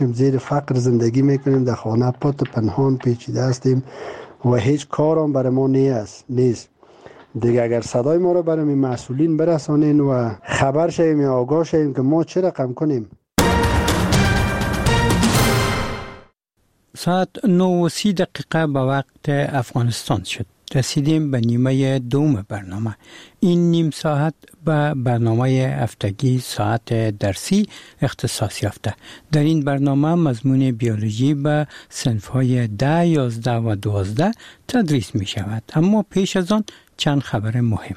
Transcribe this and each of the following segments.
زیر فقر زندگی میکنیم، در خانه پات پنهان پیچیده هستیم و هیچ کارم برای ما نیست. دیگه اگر صدای ما رو برای مسئولین برسانین و خبر شویم یا آگاه شویم که ما چه رقم کنیم. ساعت 9:30 به وقت افغانستان شد. رسیدیم به نیمه دوم برنامه. این نیم ساعت به برنامه هفتگی ساعت درسی اختصاص یافته. در این برنامه مضمون بیولوژی به صنف‌های 10، 11 و 12 تدریس می شود. اما پیش از آن چند خبر مهم.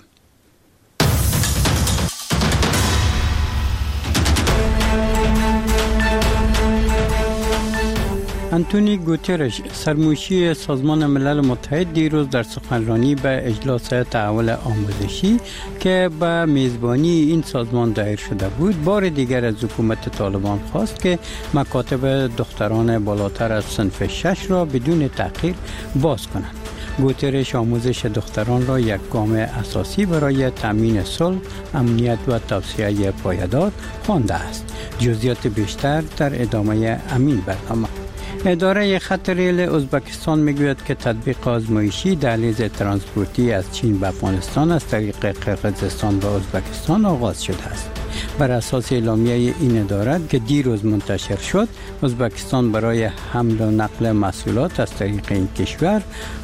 انتونی گوترش سرموشی سازمان ملل متحد دیروز در سخنرانی به اجلاس تحول آموزشی که به میزبانی این سازمان دایر شده بود بار دیگر از حکومت طالبان خواست که مکاتب دختران بالاتر از صنف 6 را بدون تأخیر باز کنند. گوترش آموزش دختران را یک گام اساسی برای تامین صلح، امنیت و توسعه پایدار خوانده است. جزئیات بیشتر در ادامه همین برنامه. اداره خط ریل ازبکستان میگوید که تطبیق آزمایشی دهلیز ترانسپورتی از چین به افغانستان از طریق قرقیزستان به ازبکستان آغاز شده است. بر اساس اعلامیه این اداره که دیروز منتشر شد، ازبکستان برای حمل و نقل محصولات از طریق این کشور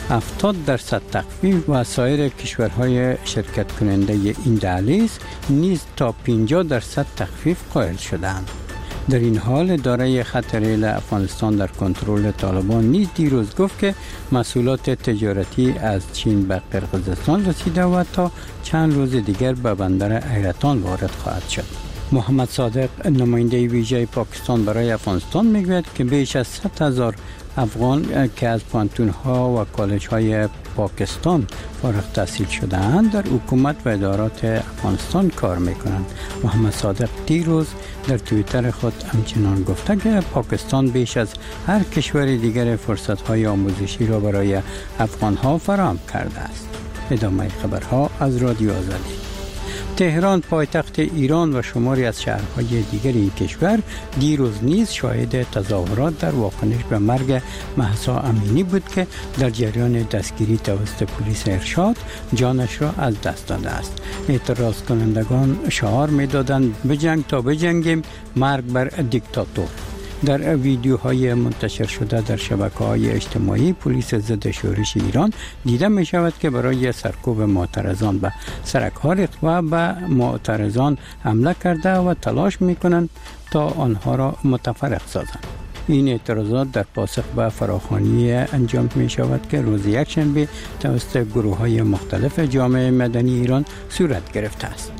70% تخفیف و سایر کشورهای شرکت کننده این دهلیز نیز تا 50% تخفیف قائل شدند. در این حال اداره خط ریل افغانستان در کنترل طالبان نیز دیروز گفت که محصولات تجارتی از چین به قرقیزستان رسیده و تا چند روز دیگر به بندر حیرتان وارد خواهد شد. محمد صادق نماینده ویژه پاکستان برای افغانستان میگوید که بیش از 100,000 افغان که از پانتون‌ها و کالج‌های پاکستان فارغ التحصیل شده‌اند در حکومت و ادارات افغانستان کار می‌کنند. محمد صادق دیروز در توییتر خود همچنان گفته که پاکستان بیش از هر کشور دیگر فرصت‌های آموزشی را برای افغان‌ها فراهم کرده است. ادامه خبرها از رادیو آزادی. تهران پایتخت ایران و شماری از شهرهای دیگر این کشور دیروز نیز شاهد تظاهرات در واکنش به مرگ مهسا امینی بود که در جریان دستگیری توسط پلیس ارشاد جانش را از دست داده است. اعتراض کنندگان شعار می‌دادند بجنگ تا بجنگیم، مرگ بر دیکتاتور. در ویدیوهای منتشر شده در شبکه‌های اجتماعی پلیس ضد شورش ایران دیده می شود که برای سرکوب معترضان به سرک‌ها ریخت و به معترضان حمله کرده و تلاش می کنند تا آنها را متفرق سازند. این اعتراضات در پاسخ به فراخوانی انجام می شود که روز یکشنبه توسط گروه‌های مختلف جامعه مدنی ایران صورت گرفته است.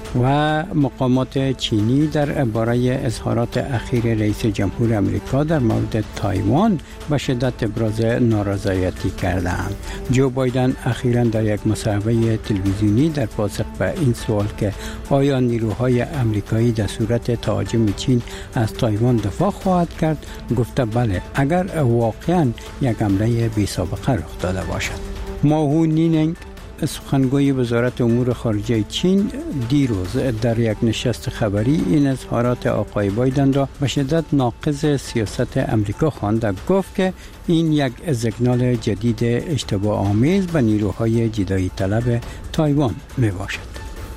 و مقامات چینی در باره اظهارات اخیر رئیس جمهور امریکا در مورد تایوان به شدت ابراز نارضایتی کردند. جو بایدن اخیراً در یک مصاحبه تلویزیونی در پاسخ به این سوال که آیا نیروهای امریکایی در صورت تهاجم چین از تایوان دفاع خواهد کرد گفته بله، اگر واقعاً یک حمله بی‌سابقه رخ داده باشد. ماهو نینگ سخنگوی وزارت امور خارجه چین دیروز در یک نشست خبری این اظهارات آقای بایدن را به شدت ناقض سیاست امریکا خواند و گفت که این یک سیگنال جدید اشتباه آمیز به نیروهای جدایی طلب تایوان می باشد.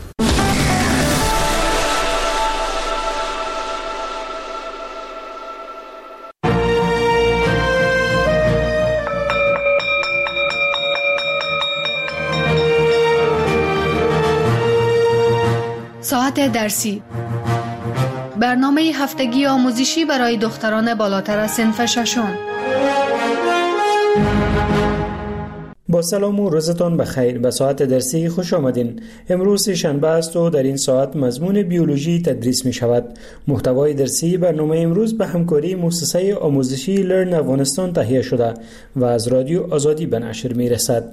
ساعت درسی، برنامه هفتگی آموزشی برای دختران بالاتر از صنف ششم. با سلام و روزتان بخیر. به ساعت درسی خوش آمدین. امروز شنبه است و در این ساعت مضمون بیولوژی تدریس می شود. محتوای درسی برنامه امروز به همکاری مؤسسه آموزشی لرن افغانستان تهیه شده و از رادیو آزادی به نشر می رسد.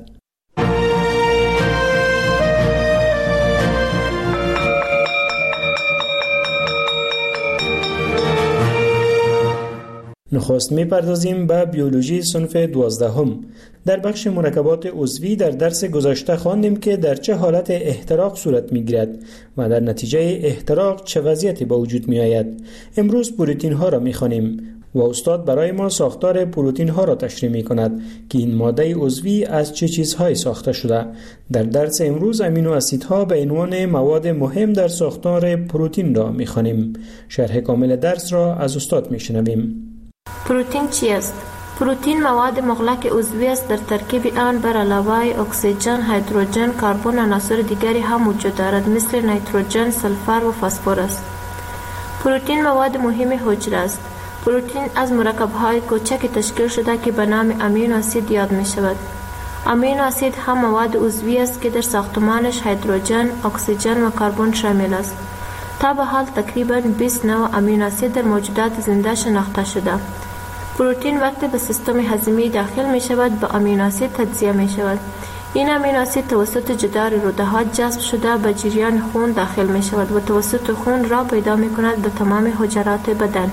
نخست می‌پردازیم به بیولوژی صنف 12. در بخش مرکبات عضوی در درس گذشته خواندیم که در چه حالت احتراق صورت می‌گیرد و در نتیجه احتراق چه وضعیتی به وجود می‌آید. امروز پروتئین ها را می‌خوانیم. و استاد برای ما ساختار پروتین ها را تشریح می کند که این ماده عضوی از چه چیزهایی ساخته شده. در درس امروز امینو اسیدها به عنوان مواد مهم در ساختار پروتین را می خوانیم. شرح کامل درس را از استاد می شنویم. پروتین چی است؟ پروتین مواد مغلق عضوی است. در ترکیب آن بر علاوه اکسیژن، هیدروژن، کربن و عناصر دیگری هم وجود دارد مثل نیتروژن، سلفر و فسفر است. پروتین مواد مهم حجره است. پروتین از مرکب‌های کوچک تشکیل شده که به نام امینو اسید یاد می شود. امینو اسید هم مواد عضوی است که در ساختمانش هیدروژن، اکسیژن و کربن شامل است. تا به حال تقریباً 20 نوع امینو اسید در موجودات زنده شناخته شده. پروتین وقتی به سیستم هضمی داخل می شود به امینو اسید تجزیه می شود. این امینو اسید توسط جدار روده‌ها جذب شده به جریان خون داخل می شود و توسط خون راه پیدا می کند به تمام حجرات بدن.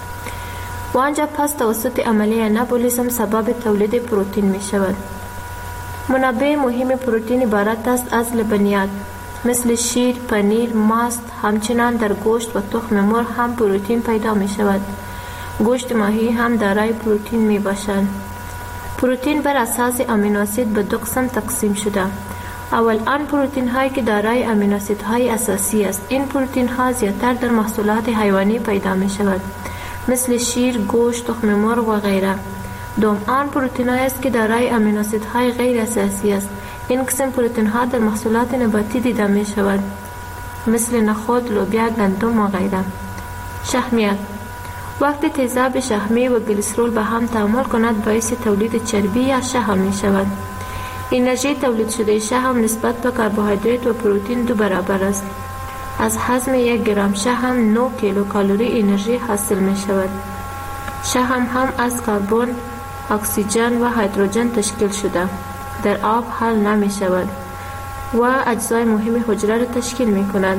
و آنجا پس توسط عملیه انابولیسم سبب تولید پروتین می شود. منابع مهم پروتین عبارت است از لبنیات مثل شیر، پنیر، ماست. همچنان در گوشت و تخم مرغ هم پروتین پیدا می شود. گوشت ماهی هم دارای پروتین می باشد. پروتین بر اساس امینو اسید به دو قسم تقسیم شده. اول آن پروتین هایی که دارای امینو اسید های اساسی است. این پروتین ها زیادتر در محصولات حیوانی پیدا می شود مثل شیر، گوشت، تخم مرغ و غیره. دوم آن پروتین های است که دارای امینو اسید های غیر اساسی است. این قسم پروتین ها در محصولات نباتی دیده می شود مثل نخود، لوبیا، گندم و غیره. شحمیات وقتی تیزاب شحمی و گلیسرول به هم تعامل کند باعث تولید چربی یا شحم می شود. انرژی تولید شده شحم نسبت به کربوهیدرات و پروتین 2 برابر است. از هضم 1 گرم شحم 9 کیلوکالری انرژی حاصل می شود. شحم هم از کربن، اکسیژن و هیدروژن تشکیل شده. در آب حل نمی شود و اجزای مهم حجره را تشکیل می کند.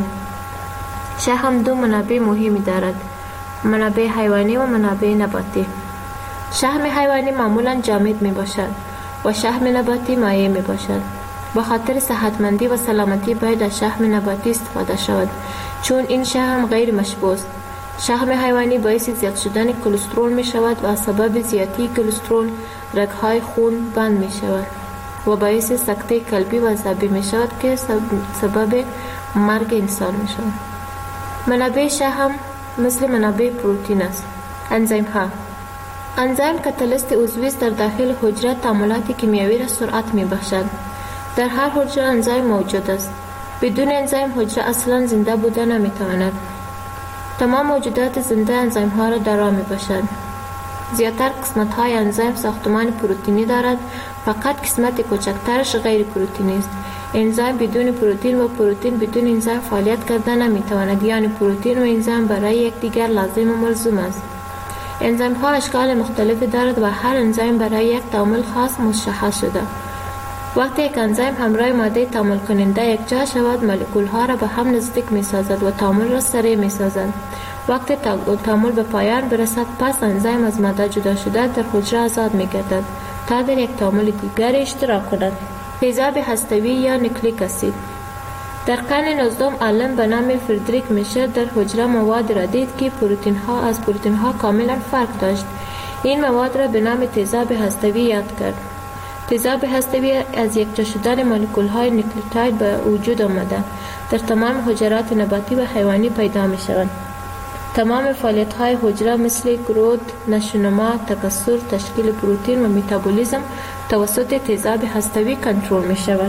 شحم 2 منابع مهمی دارد: منابع حیوانی و منابع نباتی. شحم حیوانی معمولا جامد می باشد و شحم نباتی مایع می باشد. به خاطر صحتمندی و سلامتی باید از شحم نباتی استفاده شود چون این شحم غیر مشبوع است. شحم حیوانی باعث زیاد شدن کلسترول می شود و سبب زیادی کلسترول رگ‌های خون بند می شود و باعث سکته قلبی و عصبی می شود که سبب مرگ انسان می شود. منابع شحم مثل منابع پروتین است. انزیم ها انزیم کاتالیست عضوی است. در داخل حجره تعاملات کیمیایی را سرعت می بخشد. در هر حجره انزیم موجود است. بدون انزیم حجره اصلا زنده بوده نمی تواند. تمام موجودات زنده انزیم ها را دارا می باشد. زیادتر قسمت های انزیم ساختمان پروتینی دارد، فقط قسمت کوچکترش غیر پروتینی است. انزیم بدون پروتین و پروتین بدون انزیم فعالیت کردن نمی تواند، یعنی پروتین و انزیم برای یکدیگر لازم و ملزوم است. انزیم ها اشکال مختلفی دارد و هر انزیم برای یک تعامل خاص مشخص شده. وقتی یک انزیم همراه ماده تعامل کننده یکجا شود، مولکول ها را به هم نزدیک می سازد و تعامل را سریع می سازد. وقتی تعامل به پایان برسد، پس انزیم از ماده جدا شده در حجره آزاد می گردد تا در یک تعامل دیگر اشتراک کند. تیزاب هسته‌ای یا نیوکلیک اسید. در قرن 19 عالم به نام فردریک میشر در حجره مواد را دید که پروتین ها از پروتین ها کاملا فرق داشت. این مواد را به نام تیزاب هسته‌ای یاد کرد. تیزاب هسته‌ای از یکجا شدن مولکول های نیوکلیوتاید به وجود آمده در تمام حجرات نباتی و حیوانی پیدا می شوند. تمام فعالیت های حجره مثل گروث، نشوونما، تکثر، تشکیل پروتین و متابولیسم توسط تیزاب هسته‌ای کنترل می شوند.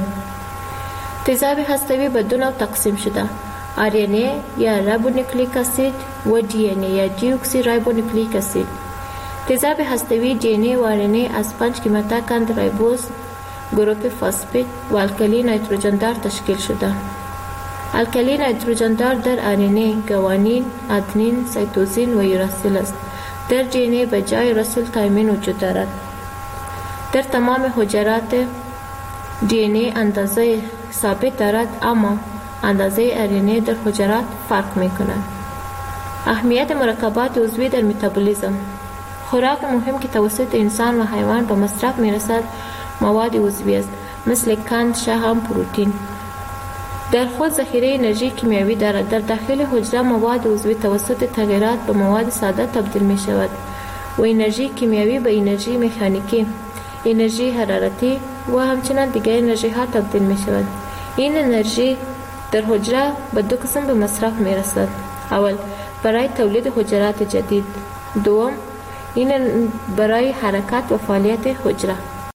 تیزاب هسته‌ای به 2 نوع تقسیم شده: RNA یا رایبونوکلیک اسید و DNA یا دیوکسی رایبونوکلیک اسید. تیزاب هسته‌ای DNA و RNA از 5 کیماتاکند رایبوز، گروپ فاسفید و الکلی نیتروژن دار تشکیل شده. الکلی نیتروژن دار در RNA گوانین، ادنین، سایتوزین و یوراسیل است. در DNA به جای راسیل تایمین وجود دارد. در تمام حجرات DNA اندازه ثابت دارد، اما اندازه RNA در حجرات فرق می کند. اهمیت مرکبات عضوی در متابولیسم. خوراک مهم که توسط انسان و حیوان به مصرف می رسد مواد عضوی است، مثل قند، شحم، پروتین. در خود ذخیره انرژی کیمیایی دارد. در داخل حجره مواد عضوی توسط تغییرات به مواد ساده تبدیل می شود. و انرژی کیمیایی به انرژی مکانیکی، انرژی حرارتی و همچنین دیگر انرژی ها تبدیل می شود. این انرژی در حجره به دو قسم به مصرف می رسد. اول برای تولید حجرات جدید، دوم این برای حرکت و فعالیت حجره.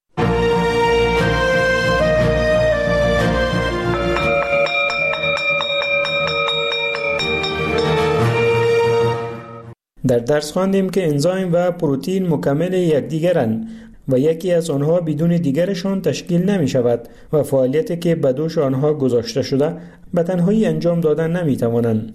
در درس خواندیم که انزایم و پروتئین مکمل یکدیگرند و یکی از آنها بدون دیگرشان تشکیل نمی شود و فعالیتی که به دوش آنها گذاشته شده به تنهایی انجام دادن نمی توانند.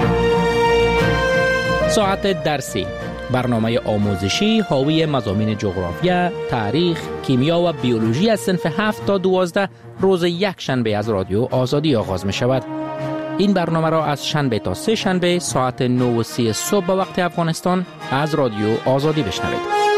ساعت درسی، برنامه آموزشی حاوی مضامین جغرافیا، تاریخ، کیمیا و بیولوژی از صنف 7 تا 12 روز یک شنبه از رادیو آزادی آغاز می شود. این برنامه را از شنبه تا سه شنبه ساعت 9:30 صبح به وقت افغانستان از رادیو آزادی بشنوید.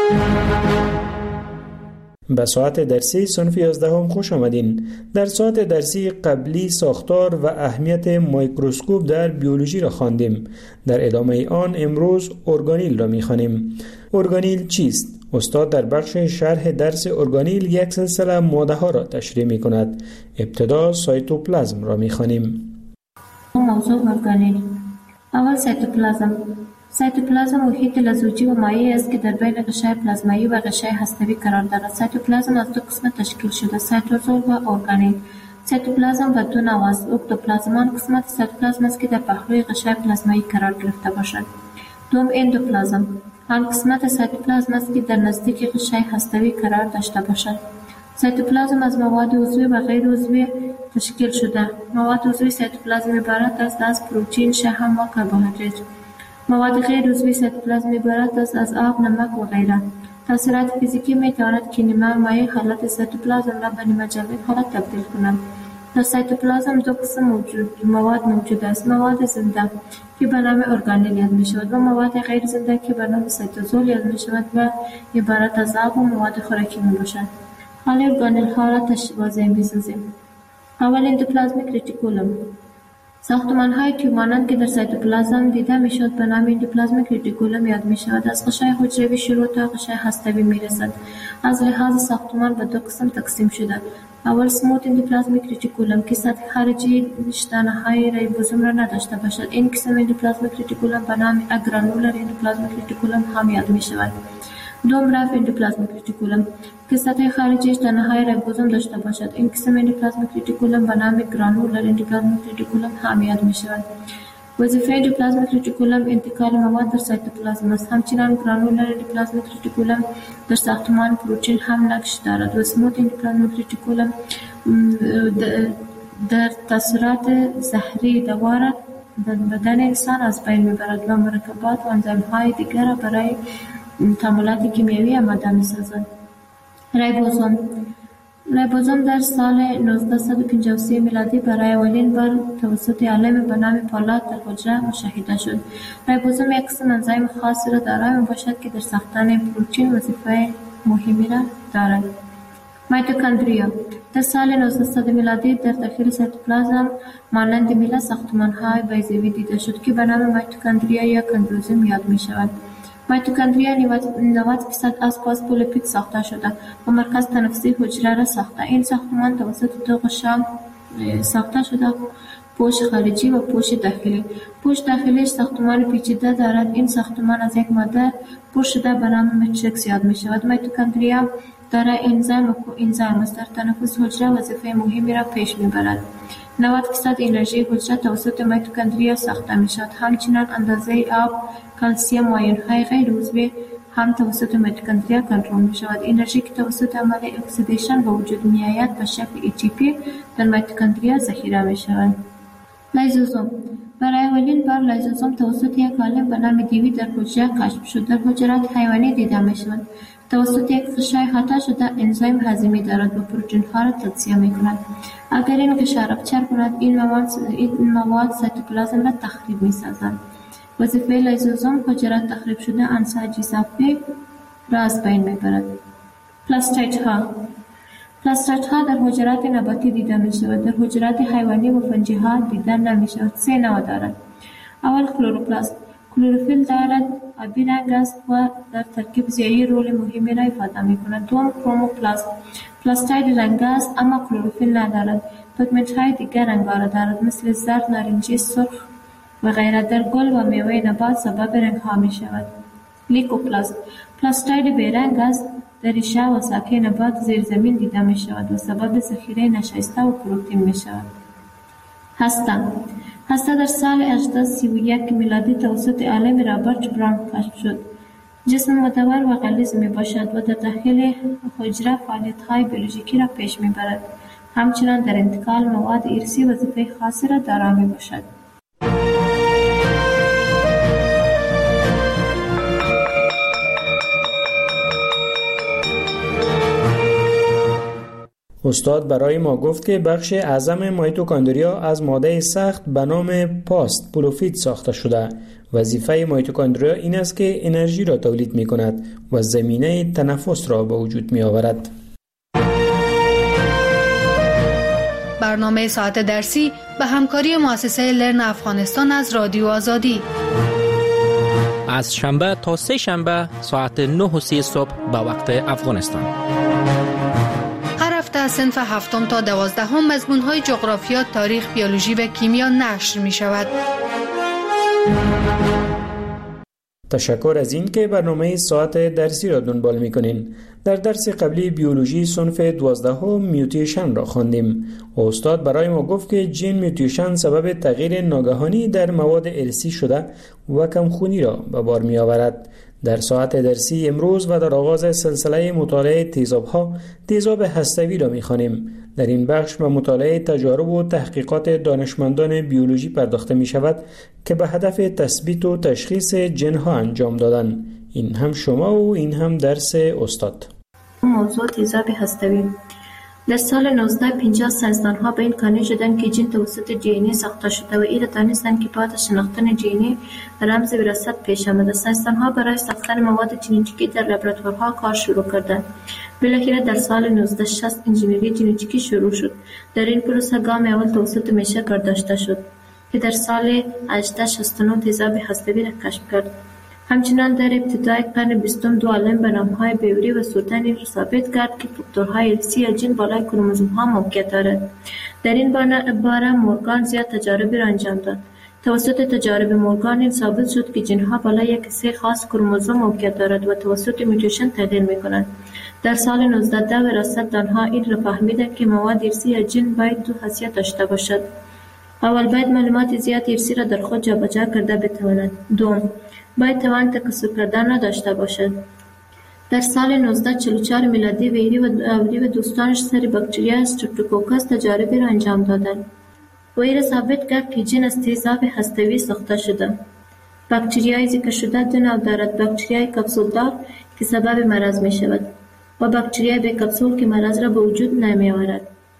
به ساعت درسی صنف 11 خوش آمدین. در ساعت درسی قبلی ساختار و اهمیت میکروسکوپ در بیولوژی را خواندیم. در ادامه آن امروز ارگانیل را می‌خوانیم. ارگانیل چیست؟ استاد در بخش شرح درس ارگانیل یک سلسله ماده ها را تشریح می‌کند. ابتدا سایتوپلازم را می‌خوانیم. موضوع ارگانیل. اول سایتوپلازم محیط لزوجی و مایع است که در بین غشای پلازمایی و غشای هسته‌ای قرار دارد. سایتوپلازم از دو قسم تشکیل شده، سایتوزول و ارگانیل. سایتوپلازم به دو نوع است. اکتوپلازم آن قسمت سایتوپلازم است که در پهلوی غشای پلازمایی قرار گرفته باشد. دوم اندوپلازم آن قسمت سایتوپلازم است که در نزدیک غشای هسته‌ای قرار داشته باشد. سایتوپلازم از مواد عضوی و غیر عضوی تشکیل شده. مواد عضوی سایتوپلازم عبارت است از پروتئین، شحم و کربوهیدرات. مواد غیر عضوی سایتوپلازم عبارت است از آب، نمک و غیره. تاثیرات فیزیکی می تواند که نیمه مایع حالت سایتوپلازم را به نیمه جامد حالت تبدیل کنند. در سایتوپلازم دو قسم مواد موجود است: مواد زنده که به نام ارگانیل یاد می شود و مواد غیر زنده که به نام سایتوزول یاد می شود و عبارت از آب و مواد خوراکی می باشد. حالا ارگانیل ها را واضح می سازیم. اول اندوپلازمیک ریتیکولوم. ساختمان های تیومانند که در سایتوپلازم دیده می شود به نام اندوپلازمیک ریتیکولوم یاد می شود. از غشای حجروی شروع تا غشای هسته‌ای می رسد. از لحاظ ساختمان به دو قسم تقسیم شده. اول سموت اندوپلازمیک ریتیکولوم که سطح خارجی شتانه های ریبوزوم را نداشته باشد. این قسم اندوپلازمیک ریتیکولوم به نام اگرانولر اندوپلازمیک ریتیکولوم هم یاد می شود. دوم رف اندوپلازمیک ریتیکولوم که سطح خارجی شتانه های ریبوزوم داشته باشد. این قسم اندوپلازمیک ریتیکولوم به نام گرانولر اندوپلازمیک ریتیکولوم هم یاد می شود. وظیفه اندوپلازمیک ریتیکولوم انتقال مواد در سایتوپلازم است. همچنین گرانولر اندوپلازمیک ریتیکولوم در ساختمان پروتئین هم نقش دارد و سموت اندوپلازمیک ریتیکولوم در تاثیرات زهری دوا را در بدن انسان از بین میبرد و مرکبات و انزیم های دیگر را برای تعاملات کیمیایی آماده می‌سازد. ریبوزوم در سال 1953 میلادی برای اولین بار توسط عالم به نام پالات در حجره مشاهده شد. ریبوزوم یک قسم انزیم خاصی را دارای میباشد که در ساختن پروتئین وظیفه مهمی را دارد. میتوکندریا در سال 1900 میلادی در داخل سایتوپلازم مانند میله ساختمان‌های بیضوی دیده شد که به نام میتوکندریا یا کندروزوم یاد می‌شود. میتوکندریا 90% از فاسفولیپید ساخته شده و مرکز تنفسی حجره را ساخته. این ساختمان توسط دو غشا ساخته شده: پوش خارجی و پوش داخلی. پوش داخلیش ساختمان پیچیده دارد. این ساختمان از یک ماده پر شده به نام ماتریکس یاد می شود. میتوکندریا دارای انزیم و کوانزیم است. در تنفس حجره وظیفه مهمی را پیش می برد. 90% انرژی حجره توسط میتوکندریا ساخته می شود. همچنین اندازه آب، کلسیم و آیون‌های غیر عضوی هم توسط میتوکندریا کنترل می شود. انرژی که توسط عمل اکسیدیشن به وجود می آید به شکل ATP در میتوکندریا ذخیره می شود. لیزوزوم. برای اولین بار لیزوزوم توسط یک عالم به نام دیوی در حجره کشف شد. در حجرات حیوانی دیده می شود. توسط یک غشای احاطه شده انزیم هضمی دارد و پروتئین‌ها را تجزیه می کند. اگر این غشا رپچر کند این مواد سایتوپلازم را تخریب می سازند. وظیفه لیزوزوم حجرات تخریب شده انساج اضافی را از بین می برد. پلاستیدها در حجرات نباتی دیده می شود. در حجرات حیوانی و فنجی ها دیده نمی شود. 3 نوع دارد. اول کلوروپلاست. کلروفیل دارد آبی رنگ است و در ترکیب ضیایی رول مهمی را ایفاده می‌کند. دوم کروموپلاست. پلاستاید رنگ است اما کلروفیل ندارد. پیگمنت های دیگر رنگ را دارد مثل زرد، نارنجی، سرخ و غیره. در گل و میوه نبات سبب رنگ ها می شود. لیکوپلاست. پلاستاید بیرنگ است. در ریشه و ساقه نبات زیر زمین دیده می شود و سبب ذخیره نشایسته و پروتئین می شود. هسته در سال 1831 میلادی توسط عالم رابرت براون کشف شد. جسم مدور و غلیظ می باشد و در داخل حجره فعالیت های بیولوژیکی را پیش می برد. همچنان در انتقال مواد ارثی وظیفه خاصی را دارا می باشد. استاد برای ما گفت که بخش اعظم میتوکندریا از ماده سخت به نام پاست پروفیت ساخته شده. وظیفه میتوکندریا این است که انرژی را تولید می کند و زمینه تنفس را به وجود می آورد. برنامه ساعت درسی به همکاری مؤسسه لرن افغانستان از رادیو آزادی. از شنبه تا سه شنبه ساعت 9:30 صبح به وقت افغانستان. هر هفته از صنف 7 تا 12 مضمون‌های جغرافیا، تاریخ، بیولوژی و کیمیا نشر می شود. تشکر از این که برنامه ساعت درسی را دنبال می‌کنین. در درس قبلی بیولوژی صنف 12 میوتیشن را خواندیم. استاد برای ما گفت که جین میوتیشن سبب تغییر ناگهانی در مواد ارثی شده و کمخونی را به بار می‌آورد. در ساعت درسی امروز و در آغاز سلسله مطالعه تیزاب‌ها، تیزاب هسته‌ای را می‌خوانیم. در این بخش به مطالعه تجارب و تحقیقات دانشمندان بیولوژی پرداخته می شود که به هدف تثبیت و تشخیص جن‌ها انجام دادن. این هم شما و این هم درس استاد. موضوع تیزاب هسته‌ای. در سال 1950 ساینسدان‌ها به این قانع شدند که جین توسط دی ساخته شده و این دانستند که بعد از شناختن دی رمز وراثت پیش آمده. ساینسدان‌ها برای ساختن مواد ژنتیکی در لابراتوارها کار شروع کردند. بالاخره در سال 1960 انجینری ژنتیکی شروع شد. در این پروسه گام اول توسط میشکر داشته شد که در سال 1869 تیزاب هسته‌ای را کشف کرد. همچنان در ابتدای قرن 20 دو عالم به نام‌های بیوری و سورتن ثابت کرد که فاکتورهای ارثی یا جین بالای کروموزوم‌ها موقعیت دارد. در این باره مورگان زیاد تجارب را انجام داد. توسط تجارب مورگان این ثابت شد که جین‌ها بالای یک سری خاص کروموزوم موقعیت دارد و توسط میوتیشن تغییر می‌کنند. در سال 1910 وراثت‌دانها این را فهمیدند که مواد ارثی یا جین باید دو خاصیت داشته باشد. اول باید معلومات زیاد ارثی را در خود جابجا کرده بتواند. دوم باید توان تکثر کردن را داشته باشد. در سال 1944 میلادی ویری و دوستانش سر باکتریا استرپتوکوکس تجاربی را انجام دادند. وی را ثابت کرد که جین از تیزاب هسته‌ای ساخته شده. باکتریای ذکر شده دو نوع دارد: باکتریای کپسولدار که سبب مرض می شود و باکتریای بی کپسول که مرض را به وجود نمی آورد.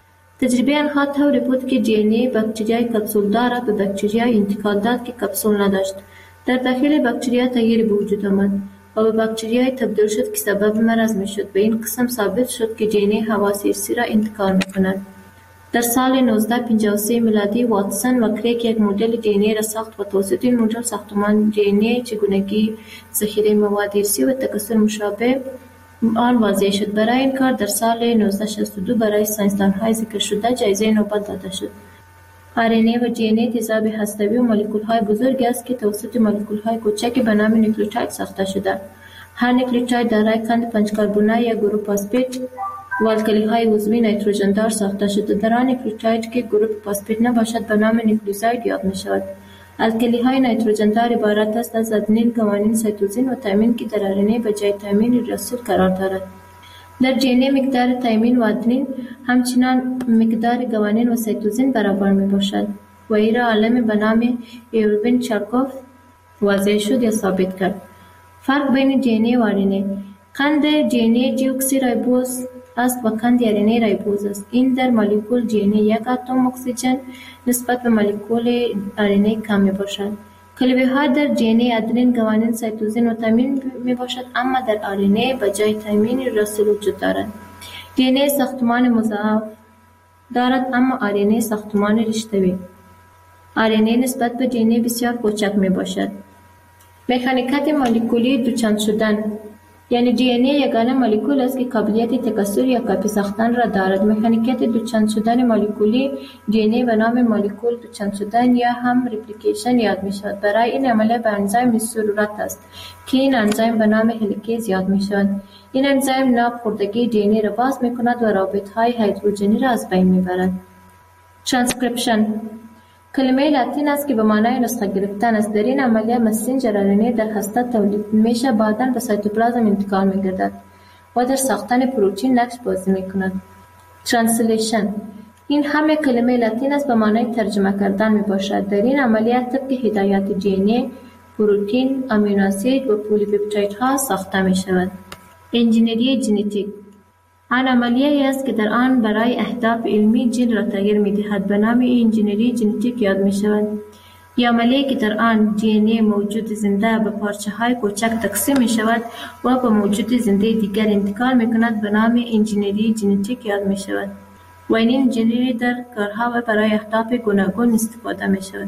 تجربه آنها طوری بود که دی ان ای باکتریای کپسولدار را به باکتریای انتقال داد که کپسول نداشت. در داخل باکتریا تغییر به وجود آمد و به باکتریای تبدیل شد که سبب مرض می شد. به این قسم ثابت شد که دی ان ای حواس ارثی را انتقال می کند. در سال 1953 میلادی واتسون و کریک یک مدل دی ان ای را ساخت و توسط این مدل ساختمان دی ان ای، چگونگی ذخیره مواد ارثی و تکثر مشابه آن واضح شد. برای این کار در سال 1962 برای ساینسدان‌های ذکر شده جایزه نوبل داده شد. آر‌ان‌ای و دی ان ای تیزاب هسته‌ای و مولکول‌های بزرگی است که توسط مولکول‌های کوچک به نام نیوکلیوتاید ساخته شده. هر نیوکلیوتاید دارای قند 5 کربنی یا گروپ فسفید و الکلی‌های عضوی نیتروژن دار ساخته شده. در آن نیوکلیوتاید که گروپ فسفید نباشد به نام نیوکلیوزاید یاد می‌شود. الکلی‌های نیتروژن دار عبارت است از آدنین، گوانین، سایتوزین و تایمین که در آر‌ان‌ای به جای تایمین رسول قرار دارد. در دی ان ای مقدار تایمین و آدنین همچنان مقدار گوانین و سایتوزین برابر می باشد و این را عالم به نام ایربین چارکوف واضح شد یا ثابت کرد. فرق بین دی ان ای و آر‌ان‌ای: قند دی ان ای دیوکسی رایبوز است و قند آر‌ان‌ای رایبوز است. این در مولکول دی ان ای یک اتم اکسیژن نسبت به مولکول آر‌ان‌ای کم می باشد. کلبه‌ها در دی ان ای آدنین، گوانین، سایتوزین و تایمین می باشد، اما در آر‌ان‌ای به جای تایمین رسول وجود دارد. دی ان ای ساختمان مضاعف دارد اما آر‌ان‌ای ساختمان رشته‌ای. آر‌ان‌ای نسبت به دی ان ای بسیار کوچک می باشد. مکانیکات مولکولی دوچند شدن، یعنی دی ان ای یگانه مولکول است که قابلیت تکثر یا کپی ساختن را دارد. مکانیکات دوچند شدن مولکولی دی ان ای به نام مولکول دوچند شدن یا هم ریپلیکیشن یاد می شود. برای این عملیه به انزیم ضرورت است که این انزیم به نام هلیکیز یاد می شود. این انزیم ناپخوردگی دی ان ای را باز می کند و رابط های هیدروژنی را از بین می برد. ترانسکریپشن کلمه لاتین است که به معنای نسخه گرفتن است. در این عملیه مسنجر آر‌ان‌ای در هسته تولید میشه، بعداً به سایتوپلازم انتقال می‌گردد و در ساختن پروتئین نقش بازی می‌کند. ترنسلیشن این همه کلمه لاتین است به معنای ترجمه کردن میباشد. در این عملیه طبق هدایات دی ان ای پروتئین، آمینو اسید و پلی‌پپتایدها ساخته می‌شود. انجینری ژنتیک آن عملیه‌ای است که در آن برای اهداف علمی ژن را تغییر می‌دهد. به نام انجینری ژنتیک یاد می‌شود. این عملیه که در آن دی ان ای موجود زنده به پارچه‌های کوچک تقسیم می‌شود و به موجود زنده دیگر انتقال می‌کند به نام انجینری ژنتیک یاد می‌شود. و این انجینری در کارها و برای اهداف گوناگون استفاده می‌شود.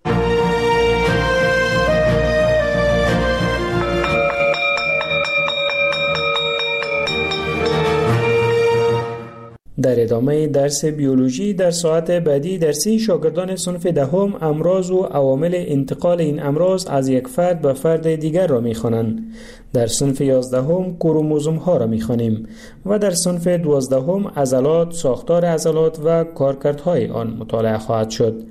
در ادامه درس بیولوژی در ساعت بعدی درسی شاگردان صنف دهم امراض و عوامل انتقال این امراض از یک فرد به فرد دیگر را می‌خوانند. در صنف 11 کروموزوم ها را می‌خوانیم و در صنف 12 عضلات، ساختار عضلات و کارکردهای آن مطالعه خواهد شد.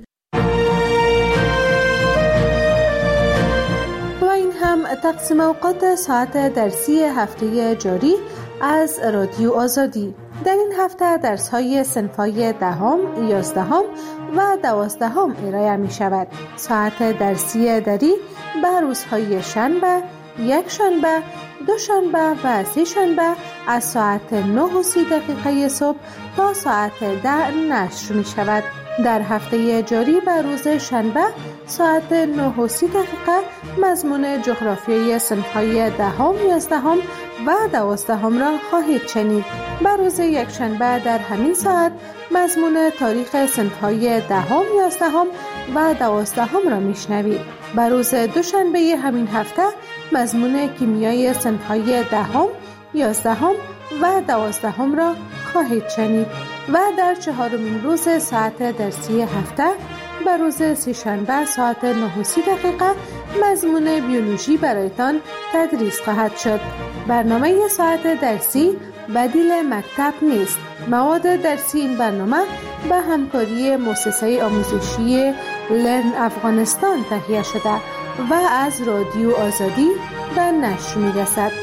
و این هم تقسیم اوقات ساعت درسی هفته جاری از رادیو آزادی. در این هفته درس‌های صنف‌های 10ام، 11ام و 12ام ارائه می‌شود. ساعت درسی دری به روزهای شنبه، یک شنبه، دو شنبه و سه شنبه از ساعت 9:30 صبح تا ساعت 10 نشر می‌شود. در هفته جاری به روز شنبه ساعت 9:30 مضمون جغرافیای صنف‌های 10ام، 11ام و 12ام را خواهید شنید. به روز یکشنبه در همین ساعت مضمون تاریخ صنف‌های 10ام، 11ام و 12ام را میشنوید. به روز دوشنبه همین هفته مضمون کیمیای صنف‌های 10ام، 11ام و 12ام را خواهید شنید. و در چهارمین روز ساعت درسی هفته به روز سه‌شنبه ساعت 9:30 مضمون بیولوژی برایتان تدریس خواهد شد. برنامه ساعت درسی بدیل مکتب نیست. مواد درسی این برنامه به همکاری مؤسسه آموزشی لرن افغانستان تهیه شده و از رادیو آزادی به نشر می‌رسد.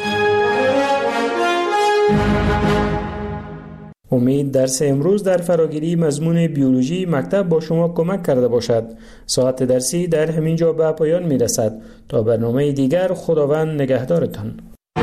امید درس امروز در فراگیری مضمون بیولوژی مکتب با شما کمک کرده باشد. ساعت درسی در همین جا به پایان می رسد. تا برنامه دیگر خداوند نگهدارتان.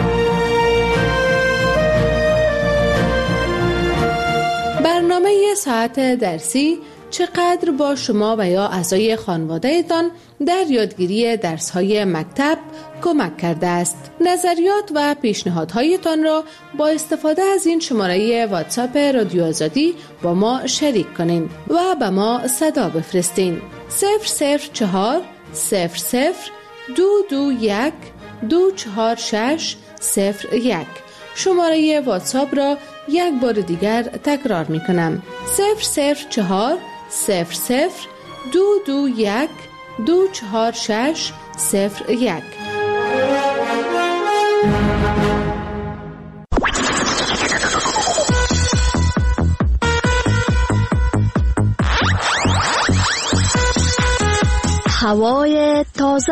برنامه ساعت درسی چقدر با شما و یا اعضای خانواده‌تان در یادگیری درس‌های مکتب کمک کرده است. نظریات و پیشنهادهایتان را با استفاده از این شماره واتساپ رادیو آزادی با ما شریک کنین و به ما صدا بفرستین. 004 00 221 246 01. شماره واتساپ را یک بار دیگر تکرار می کنم. 004 00 221 246 01. هوای تازه.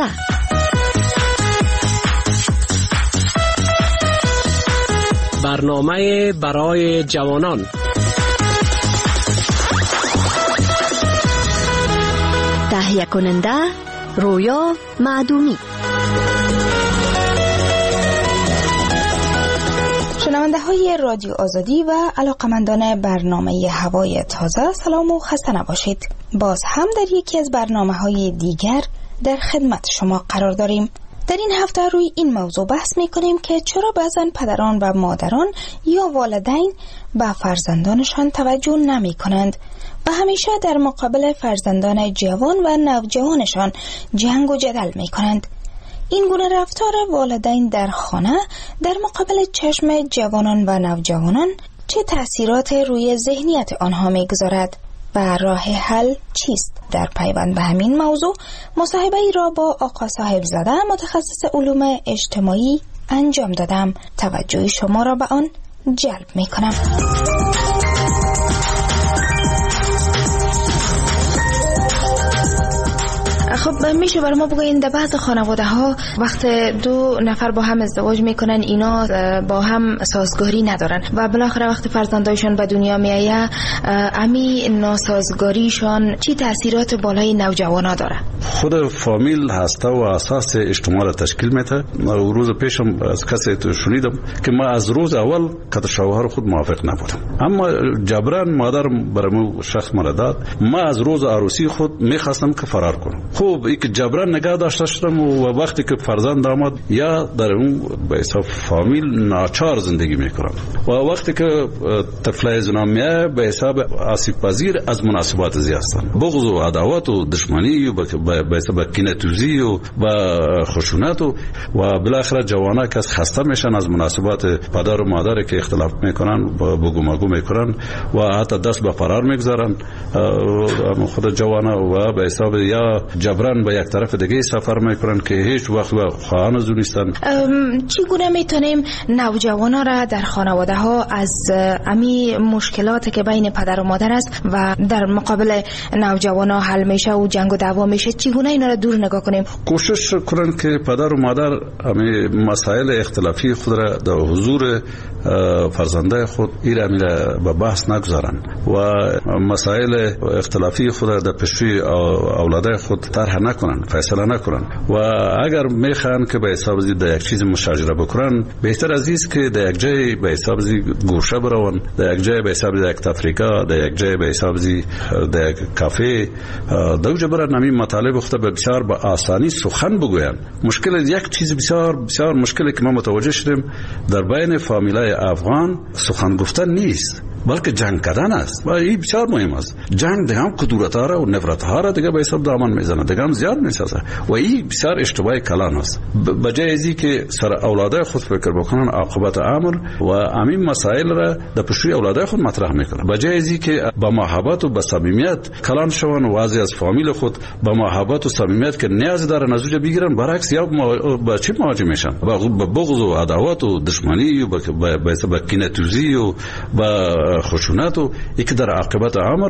برنامه برای جوانان. تهیه کننده رویا معدومی. شنونده های رادیو آزادی و علاقمندان برنامه هوای تازه، سلام و خسته نباشید. باز هم در یکی از برنامه های دیگر در خدمت شما قرار داریم. در این هفته روی این موضوع بحث می کنیم که چرا بعضن پدران و مادران یا والدین به فرزندانشان توجه نمی کنند و همیشه در مقابل فرزندان جوان و نوجوانشان جنگ و جدل می کنند. این گونه رفتار والدین در خانه در مقابل چشم جوانان و نوجوانان چه تأثیرات روی ذهنیت آنها می‌گذارد و راه حل چیست؟ در پیوند به همین موضوع مصاحبه ای را با آقا صاحبزاده متخصص علوم اجتماعی انجام دادم. توجه شما را به آن جلب می‌کنم. خب میشه برای ما بگوین در بعض خانواده ها وقت دو نفر با هم ازدواج میکنن اینا با هم سازگاری ندارن و بالاخره وقت فرزندایشون به دنیا میایه امی ناسازگاریشان چی تاثیرات بالای نوجوانا داره؟ خود فامیل هسته و اساس اجتماع را تشکیل میده. روز پیشم از کسی شنیدم که ما از روز اول که شوهر خود موافق نبودم، اما جبران مادرم برام شخص مرا داد. ما از روز عروسی خود میخواستم که فرار کنم. خوب این که جبران نگاه داشته شدم و وقتی که فرزند آمد یا در اون به حساب فامیل ناچار زندگی میکنم و وقتی که طفلای زنا میاد به حساب آسیب پذیر از مناسبات زیاد هستند. بغض و عداوت و دشمنی و به حساب کینه‌توزی و خشونت و بالاخره جوانا که خسته میشن از مناسبات پدر و مادر که اختلاف میکنن بگو مگو میکنن و حتی دست به فرار میگذارن خود جوانا و به حساب یا جبران به یک طرف دیگه سفر میکنن که هیچ وقت خواهان از نیستن. چگونه میتونیم نوجوانا را در خانواده ها از امی مشکلاتی که بین پدر و مادر است و در مقابل نوجوانا حل میشه و جنگ و دعوا میشه چگونه اینا را دور نگاه کنیم؟ کوشش کنن که پدر و مادر امی مسائل اختلافی خود را در حضور فرزنده خود ایره به بحث نگذارن و مسائل اختلافی خود را در پیشروی اولاد خود طرح نکنن، فیصله نکنن و اگر میخوان که به حساب زی در یک چیز مشاجره بکنن بهتر از است که در یک جای به حساب زی گوشه برون، در یک جای به حساب زی یک تفریقه، در یک جای به حساب زی در یک کافه دوجه برن همین مطالب خود به بسیار با آسانی سخن بگوین. مشکل یک چیز بسیار بسیار مشکلی که ما متوجه شدیم در بین فامیلای افغان سخن گفتن نیست بلکه جنگ کردن است و این بسیار مهم است. جنگ دیگه هم کدورت ها را و نفرت ها را دیگه به حساب دامن میزنه، دیگه هم زیاد میسازه و این بسیار اشتباه کلان است. بجای ازی که سر اولاده خود فکر بکنن عاقبت امر و همین مسائل را در پیشروی اولاده خود مطرح میکنن، بجای ازی که با محبت و با صمیمیت کلان شون و از فامیل خود با محبت و صمیمیت که نیاز داره نزوج بگیرن، برعکس یا با چی مواجه میشن؟ با بغض و عداوت و دشمنی و با کینه‌توزی و با خشونت و یک در عاقبت امر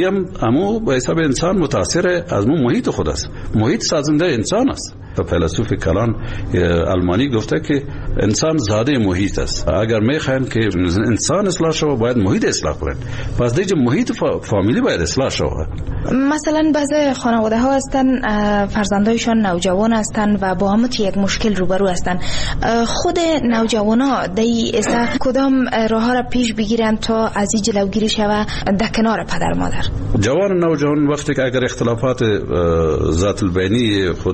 امو به حساب انسان متاثر از محیط خود است. محیط سازنده انسان است. فیلسوف کلان آلمانی گفته که انسان زاده محیط است. اگر میخواین که انسان اصلاح شود باید محیط اصلاح کنند. پس دیگه محیط فامیلی باید اصلاح شود. مثلا بعضی خانواده ها هستن فرزندایشان نوجوان هستن و با هم یک مشکل روبرو هستن. خود نوجوانا دی کدام راه ها را پیش بگیرن تا از این جلوگیری شود در کنار پدر مادر؟ جوان نوجوان وقتی که اگر اختلافات ذات البینی خود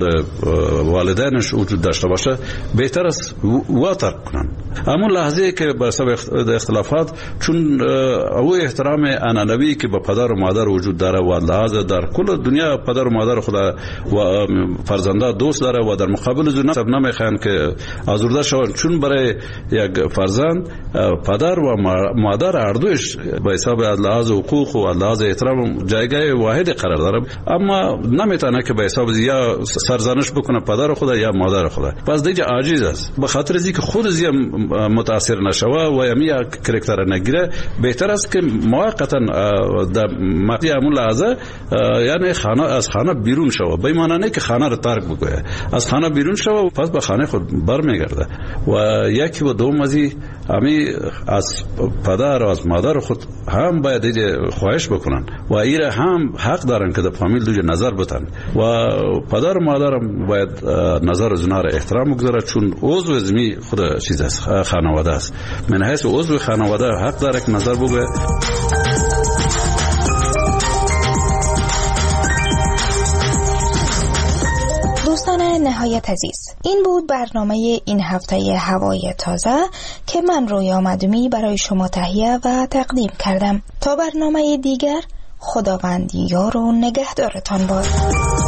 والدینش وجود داشته باشه بهتر است واتر کنن. همون لحظه که به سبب اختلافات چون او احترام انانوی که به پدر و مادر وجود داره و لحاظ در کل دنیا پدر و مادر خود و فرزنده دوست داره و در مقابل زن نمیخوان که آزرده شون، چون برای یک فرزند پدر و مادر هر دوش به حساب لحاظ حقوق و لحاظ احترام جایگاه واحد قرار داره، اما نمیتونه که به حساب یا سرزنش بکنه پدر خود یا مادر خود. پس دیگه عاجز است. به خاطر اینکه خود زی متاثر نشوه و یمی کرکتر نگیره بهتر است که موقتا در مقطع همون لحظه یعنی خانه از خانه بیرون شوه، به معنی نه که خانه رو ترک بکنه، از خانه بیرون شوه پس به خانه خود برمیگرده و یکی و دوم ازی همی از پدر و از مادر خود هم باید خواهش بکنن و ایره هم حق دارن که در فامیل دوجه نظر بتن و پدر و مادر باید نظر زنا را احترام بگذاره، چون عضو زمی خود چیز است، خانواده است. من حیث عضو خانواده حق داره که نظر بگه. دوستان نهایت عزیز، این بود برنامه این هفته هوای تازه که من رویا مدومی برای شما تهیه و تقدیم کردم. تا برنامه دیگر، خداوند یار و نگهدارتان باد.